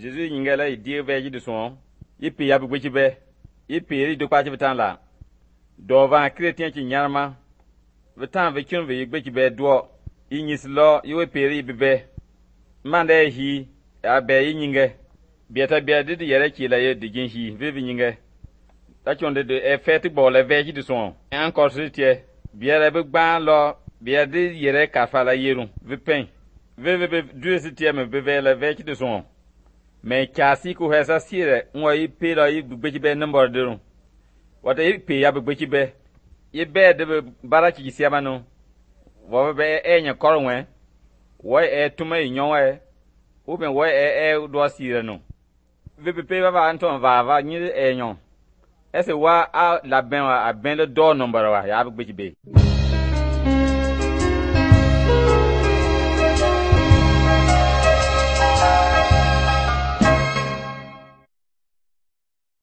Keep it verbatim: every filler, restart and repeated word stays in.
Jésus yingala i dir veji de son i pi ya bu gbe be i pi ri do kwa ti bitan la do van chrétien ti nyarma bitan ve kyun ve gbe be do i nyis lo i we pi ri be mande hi a be i nyinge bieta bia de yere ki la ye de gin hi ve vi nyinge ta chonde de e fait bo le veji de son encore c'était biere be gban lo bia de yere ka fa la yerun ve pen ve ve deux c'était me be le veji de son mais kasi ko hesa sire nwa yi pe la yi gbe be number de ron wata yi pe ya gbe be yi be de bara ki sia manu wo be e nya korwe wo e tuma yi nyowe o be wo e e do sire no ve pe ba ba anton va va ni e nyon ese wa a la ben a ben le do number wa ya gbe be